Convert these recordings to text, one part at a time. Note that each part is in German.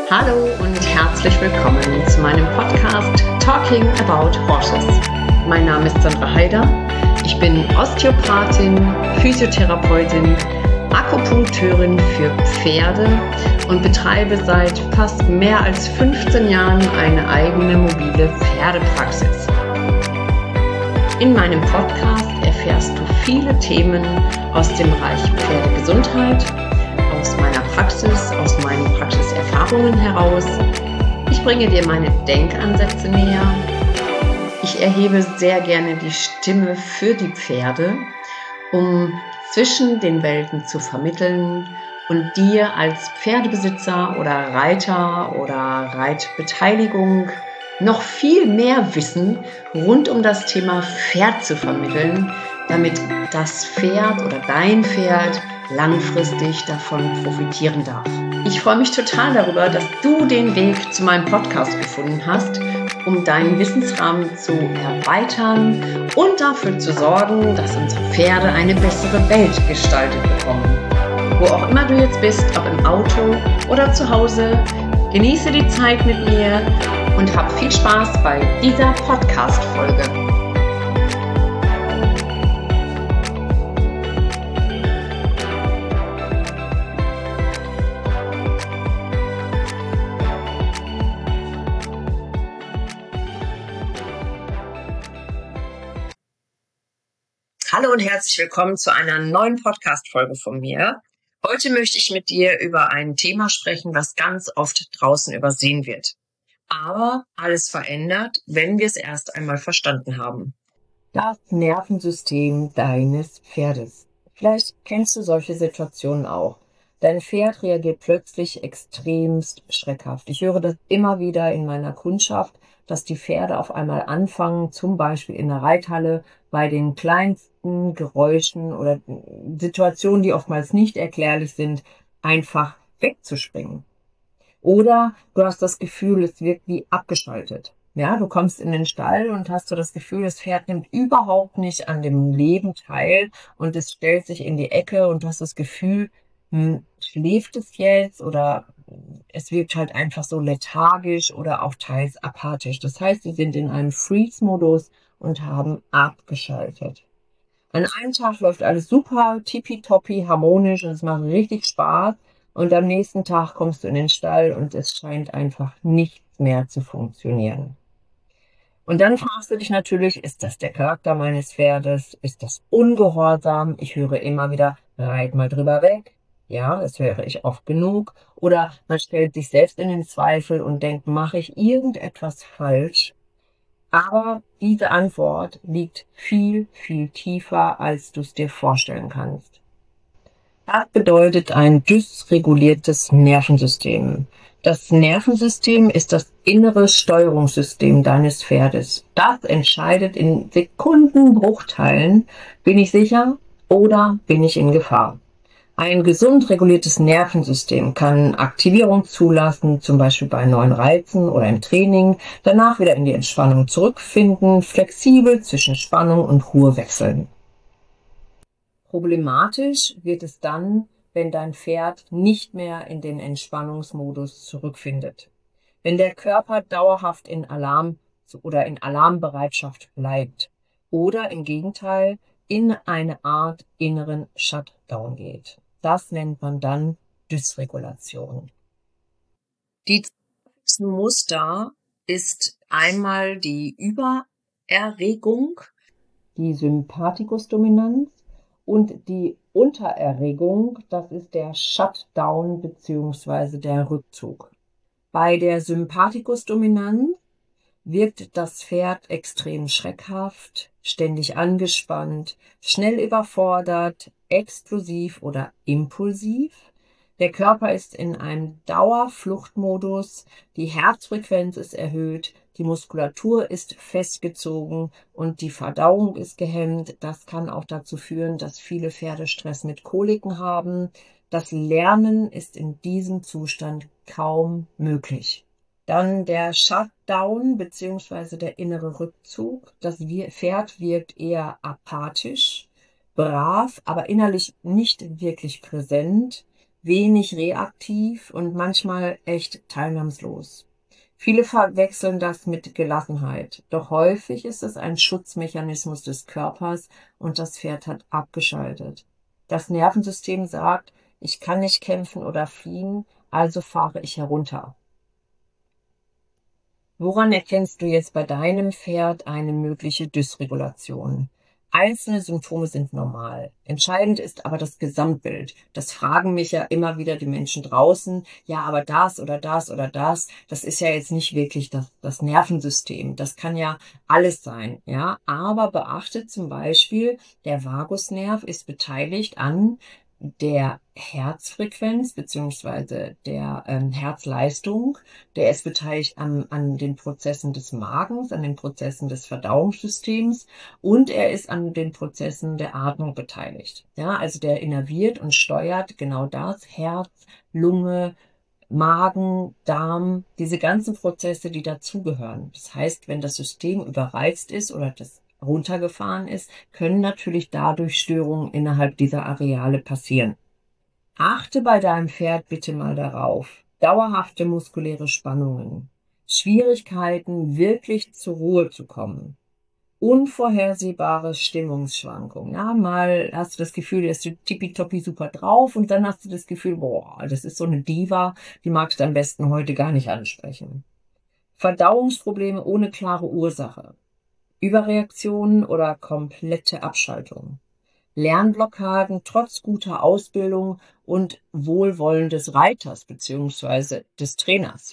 Hallo und herzlich willkommen zu meinem Podcast Talking About Horses. Mein Name ist Sandra Heider. Ich bin Osteopathin, Physiotherapeutin, Akupunkteurin für Pferde und betreibe seit fast mehr als 15 Jahren eine eigene mobile Pferdepraxis. In meinem Podcast erfährst du viele Themen aus dem Bereich Pferdegesundheit, aus meiner Praxis, aus meinen Praxiserfahrungen heraus. Ich bringe dir meine Denkansätze näher. Ich erhebe sehr gerne die Stimme für die Pferde, um zwischen den Welten zu vermitteln und dir als Pferdebesitzer oder Reiter oder Reitbeteiligung noch viel mehr Wissen rund um das Thema Pferd zu vermitteln, damit das Pferd oder dein Pferd langfristig davon profitieren darf. Ich freue mich total darüber, dass du den Weg zu meinem Podcast gefunden hast, um deinen Wissensrahmen zu erweitern und dafür zu sorgen, dass unsere Pferde eine bessere Welt gestaltet bekommen. Wo auch immer du jetzt bist, ob im Auto oder zu Hause, genieße die Zeit mit mir und hab viel Spaß bei dieser Podcast-Folge. Hallo und herzlich willkommen zu einer neuen Podcast-Folge von mir. Heute möchte ich mit dir über ein Thema sprechen, was ganz oft draußen übersehen wird. Aber alles verändert, wenn wir es erst einmal verstanden haben. Das Nervensystem deines Pferdes. Vielleicht kennst du solche Situationen auch. Dein Pferd reagiert plötzlich extremst schreckhaft. Ich höre das immer wieder in meiner Kundschaft, dass die Pferde auf einmal anfangen, zum Beispiel in der Reithalle, bei den kleinsten Geräuschen oder Situationen, die oftmals nicht erklärlich sind, einfach wegzuspringen. Oder du hast das Gefühl, es wird wie abgeschaltet. Ja, du kommst in den Stall und hast so das Gefühl, das Pferd nimmt überhaupt nicht an dem Leben teil und es stellt sich in die Ecke und du hast das Gefühl, schläft es jetzt oder es wirkt halt einfach so lethargisch oder auch teils apathisch. Das heißt, sie sind in einem Freeze-Modus und haben abgeschaltet. An einem Tag läuft alles super, tippitoppi, harmonisch und es macht richtig Spaß. Und am nächsten Tag kommst du in den Stall und es scheint einfach nichts mehr zu funktionieren. Und dann fragst du dich natürlich, ist das der Charakter meines Pferdes? Ist das Ungehorsam? Ich höre immer wieder, reit mal drüber weg. Ja, das höre ich oft genug. Oder man stellt sich selbst in den Zweifel und denkt, mache ich irgendetwas falsch? Aber diese Antwort liegt viel, viel tiefer, als du es dir vorstellen kannst. Das bedeutet ein dysreguliertes Nervensystem. Das Nervensystem ist das innere Steuerungssystem deines Pferdes. Das entscheidet in Sekundenbruchteilen, bin ich sicher oder bin ich in Gefahr. Ein gesund reguliertes Nervensystem kann Aktivierung zulassen, zum Beispiel bei neuen Reizen oder im Training, danach wieder in die Entspannung zurückfinden, flexibel zwischen Spannung und Ruhe wechseln. Problematisch wird es dann, wenn dein Pferd nicht mehr in den Entspannungsmodus zurückfindet. Wenn der Körper dauerhaft in Alarm oder in Alarmbereitschaft bleibt oder im Gegenteil in eine Art inneren Shutdown geht. Das nennt man dann Dysregulation. Die häufigsten Muster ist einmal die Übererregung, die Sympathikusdominanz und die Untererregung, das ist der Shutdown bzw. der Rückzug. Bei der Sympathikusdominanz wirkt das Pferd extrem schreckhaft, ständig angespannt, schnell überfordert, explosiv oder impulsiv. Der Körper ist in einem Dauerfluchtmodus, die Herzfrequenz ist erhöht, die Muskulatur ist festgezogen und die Verdauung ist gehemmt. Das kann auch dazu führen, dass viele Pferde Stress mit Koliken haben. Das Lernen ist in diesem Zustand kaum möglich. Dann der Shutdown bzw. der innere Rückzug. Das Pferd wirkt eher apathisch, brav, aber innerlich nicht wirklich präsent. wenig reaktiv und manchmal echt teilnahmslos. Viele verwechseln das mit Gelassenheit, doch häufig ist es ein Schutzmechanismus des Körpers und das Pferd hat abgeschaltet. Das Nervensystem sagt, ich kann nicht kämpfen oder fliehen, also fahre ich herunter. Woran erkennst du jetzt bei deinem Pferd eine mögliche Dysregulation? Einzelne Symptome sind normal. Entscheidend ist aber das Gesamtbild. Das fragen mich ja immer wieder die Menschen draußen. Ja, aber das oder das oder das, das ist ja jetzt nicht wirklich das Nervensystem. Das kann ja alles sein, ja. Aber beachtet zum Beispiel, der Vagusnerv ist beteiligt an der Herzfrequenz beziehungsweise der Herzleistung. Der ist beteiligt an den Prozessen des Magens, an den Prozessen des Verdauungssystems und er ist an den Prozessen der Atmung beteiligt. Ja, also der innerviert und steuert genau das, Herz, Lunge, Magen, Darm, diese ganzen Prozesse, die dazugehören. Das heißt, wenn das System überreizt ist oder das runtergefahren ist, können natürlich dadurch Störungen innerhalb dieser Areale passieren. Achte bei deinem Pferd bitte mal darauf. Dauerhafte muskuläre Spannungen, Schwierigkeiten, wirklich zur Ruhe zu kommen, unvorhersehbare Stimmungsschwankungen. Ja, mal hast du das Gefühl, der ist tippitoppi super drauf und dann hast du das Gefühl, boah, das ist so eine Diva, die magst du am besten heute gar nicht ansprechen. Verdauungsprobleme ohne klare Ursache, Überreaktionen oder komplette Abschaltung. Lernblockaden trotz guter Ausbildung und Wohlwollen des Reiters bzw. des Trainers.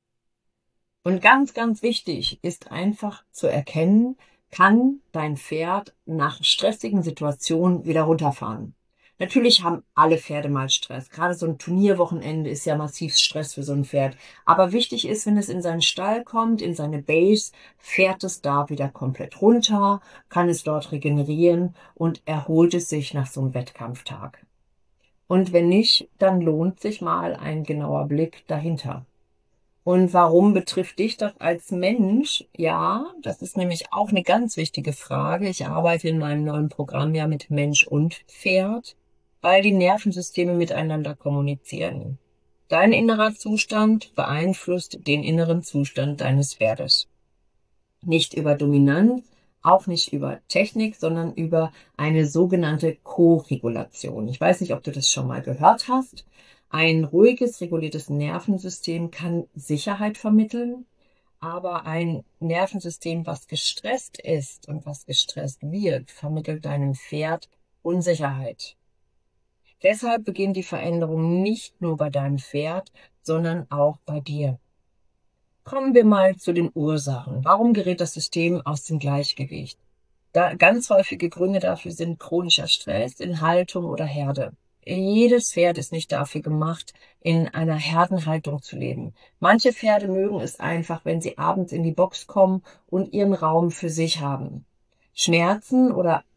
Und ganz, ganz wichtig ist einfach zu erkennen, kann dein Pferd nach stressigen Situationen wieder runterfahren. Natürlich haben alle Pferde mal Stress. Gerade so ein Turnierwochenende ist ja massiv Stress für so ein Pferd. Aber wichtig ist, wenn es in seinen Stall kommt, in seine Base, fährt es da wieder komplett runter, kann es dort regenerieren und erholt es sich nach so einem Wettkampftag. Und wenn nicht, dann lohnt sich mal ein genauer Blick dahinter. Und warum betrifft dich das als Mensch? Ja, das ist nämlich auch eine ganz wichtige Frage. Ich arbeite in meinem neuen Programm ja mit Mensch und Pferd, weil die Nervensysteme miteinander kommunizieren. Dein innerer Zustand beeinflusst den inneren Zustand deines Pferdes. Nicht über Dominanz, auch nicht über Technik, sondern über eine sogenannte Co-Regulation. Ich weiß nicht, ob du das schon mal gehört hast. Ein ruhiges, reguliertes Nervensystem kann Sicherheit vermitteln, aber ein Nervensystem, was gestresst ist und was gestresst wird, vermittelt deinem Pferd Unsicherheit. Deshalb beginnt die Veränderung nicht nur bei deinem Pferd, sondern auch bei dir. Kommen wir mal zu den Ursachen. Warum gerät das System aus dem Gleichgewicht? Ganz häufige Gründe dafür sind chronischer Stress in Haltung oder Herde. Jedes Pferd ist nicht dafür gemacht, in einer Herdenhaltung zu leben. Manche Pferde mögen es einfach, wenn sie abends in die Box kommen und ihren Raum für sich haben. Schmerzen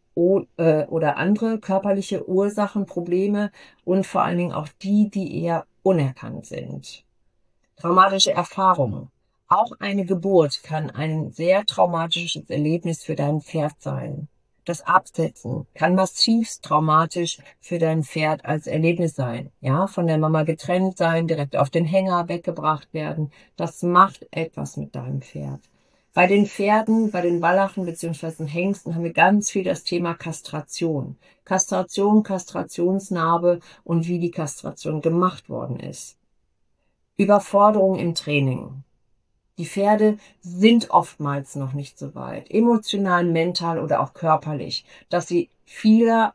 oder andere körperliche Ursachen, Probleme und vor allen Dingen auch die eher unerkannt sind. Traumatische Erfahrungen. Auch eine Geburt kann ein sehr traumatisches Erlebnis für dein Pferd sein. Das Absetzen kann massivst traumatisch für dein Pferd als Erlebnis sein. Ja, von der Mama getrennt sein, direkt auf den Hänger weggebracht werden. Das macht etwas mit deinem Pferd. Bei den Pferden, bei den Wallachen bzw. Hengsten haben wir ganz viel das Thema Kastration. Kastration, Kastrationsnarbe und wie die Kastration gemacht worden ist. Überforderung im Training. Die Pferde sind oftmals noch nicht so weit, emotional, mental oder auch körperlich, dass sie vielen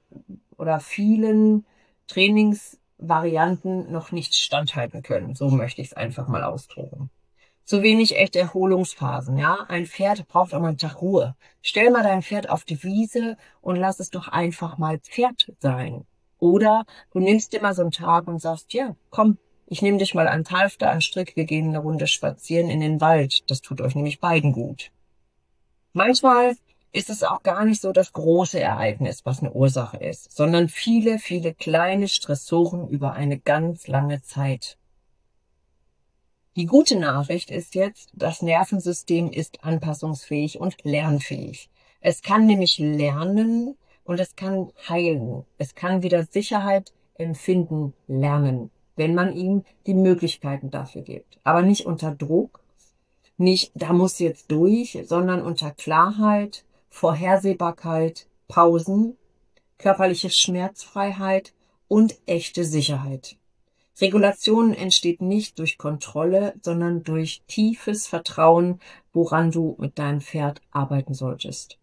Trainingsvarianten noch nicht standhalten können. So möchte ich es einfach mal ausdrücken. Zu wenig echte Erholungsphasen, ja. Ein Pferd braucht auch mal einen Tag Ruhe. Stell mal dein Pferd auf die Wiese und lass es doch einfach mal Pferd sein. Oder du nimmst dir mal so einen Tag und sagst, ja, komm, ich nehme dich mal ans Halfter, an Strick, wir gehen eine Runde spazieren in den Wald. Das tut euch nämlich beiden gut. Manchmal ist es auch gar nicht so das große Ereignis, was eine Ursache ist, sondern viele, viele kleine Stressoren über eine ganz lange Zeit. Die gute Nachricht ist jetzt, das Nervensystem ist anpassungsfähig und lernfähig. Es kann nämlich lernen und es kann heilen. Es kann wieder Sicherheit empfinden lernen, wenn man ihm die Möglichkeiten dafür gibt. Aber nicht unter Druck, nicht, da muss jetzt durch, sondern unter Klarheit, Vorhersehbarkeit, Pausen, körperliche Schmerzfreiheit und echte Sicherheit. Regulation entsteht nicht durch Kontrolle, sondern durch tiefes Vertrauen, woran du mit deinem Pferd arbeiten solltest.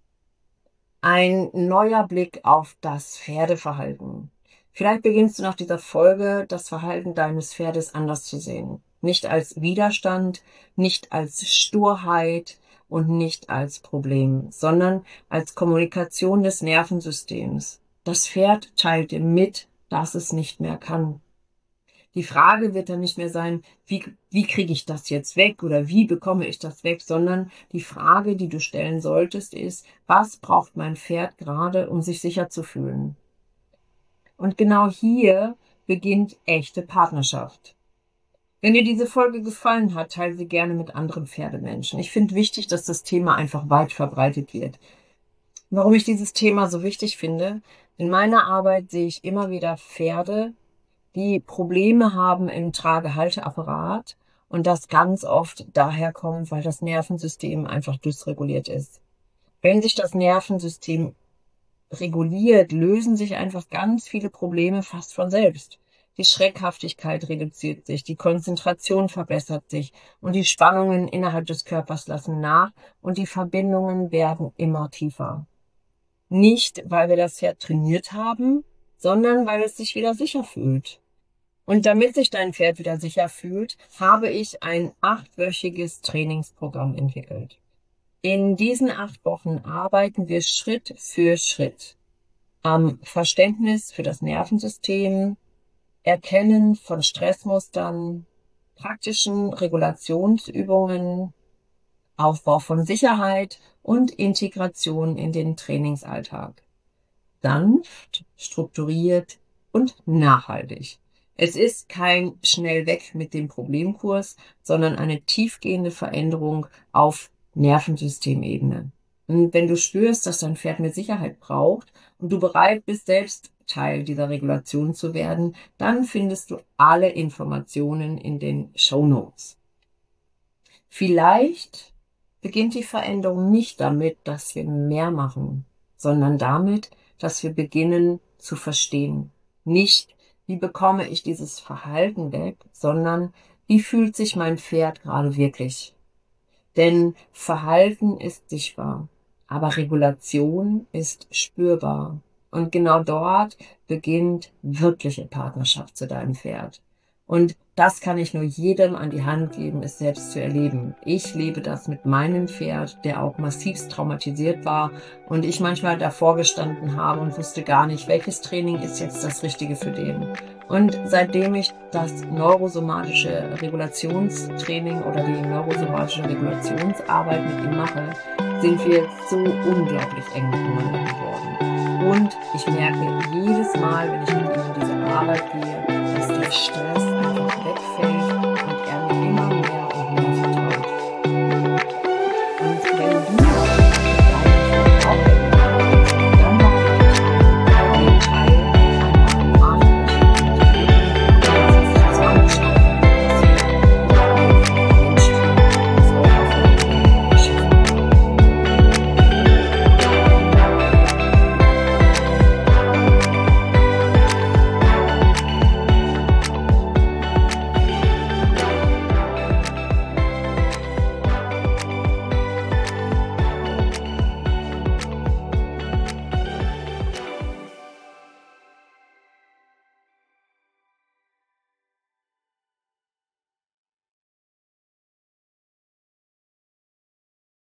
Ein neuer Blick auf das Pferdeverhalten. Vielleicht beginnst du nach dieser Folge, das Verhalten deines Pferdes anders zu sehen. Nicht als Widerstand, nicht als Sturheit und nicht als Problem, sondern als Kommunikation des Nervensystems. Das Pferd teilt dir mit, dass es nicht mehr kann. Die Frage wird dann nicht mehr sein, wie kriege ich das jetzt weg oder wie bekomme ich das weg, sondern die Frage, die du stellen solltest, ist, was braucht mein Pferd gerade, um sich sicher zu fühlen? Und genau hier beginnt echte Partnerschaft. Wenn dir diese Folge gefallen hat, teile sie gerne mit anderen Pferdemenschen. Ich finde wichtig, dass das Thema einfach weit verbreitet wird. Warum ich dieses Thema so wichtig finde? In meiner Arbeit sehe ich immer wieder Pferde, die Probleme haben im Tragehalteapparat und das ganz oft daher kommt, weil das Nervensystem einfach dysreguliert ist. Wenn sich das Nervensystem reguliert, lösen sich einfach ganz viele Probleme fast von selbst. Die Schreckhaftigkeit reduziert sich, die Konzentration verbessert sich und die Spannungen innerhalb des Körpers lassen nach und die Verbindungen werden immer tiefer. Nicht, weil wir das Pferd trainiert haben, sondern weil es sich wieder sicher fühlt. Und damit sich dein Pferd wieder sicher fühlt, habe ich ein 8-wöchiges Trainingsprogramm entwickelt. In diesen 8 Wochen arbeiten wir Schritt für Schritt am Verständnis für das Nervensystem, Erkennen von Stressmustern, praktischen Regulationsübungen, Aufbau von Sicherheit und Integration in den Trainingsalltag. Sanft, strukturiert und nachhaltig. Es ist kein schnell weg mit dem Problemkurs, sondern eine tiefgehende Veränderung auf Nervensystemebene. Und wenn du spürst, dass dein Pferd mehr Sicherheit braucht und du bereit bist, selbst Teil dieser Regulation zu werden, dann findest du alle Informationen in den Shownotes. Vielleicht beginnt die Veränderung nicht damit, dass wir mehr machen, sondern damit, dass wir beginnen zu verstehen. Nicht, wie bekomme ich dieses Verhalten weg, sondern wie fühlt sich mein Pferd gerade wirklich? Denn Verhalten ist sichtbar, aber Regulation ist spürbar. Und genau dort beginnt wirkliche Partnerschaft zu deinem Pferd. Und das kann ich nur jedem an die Hand geben, es selbst zu erleben. Ich lebe das mit meinem Pferd, der auch massivst traumatisiert war und ich manchmal davor gestanden habe und wusste gar nicht, welches Training ist jetzt das Richtige für den. Und seitdem ich das neurosomatische Regulationstraining oder die neurosomatische Regulationsarbeit mit ihm mache, sind wir so unglaublich eng miteinander geworden. Und ich merke jedes Mal, wenn ich mit ihm in diese Arbeit gehe, dass der Stress einfach wegfällt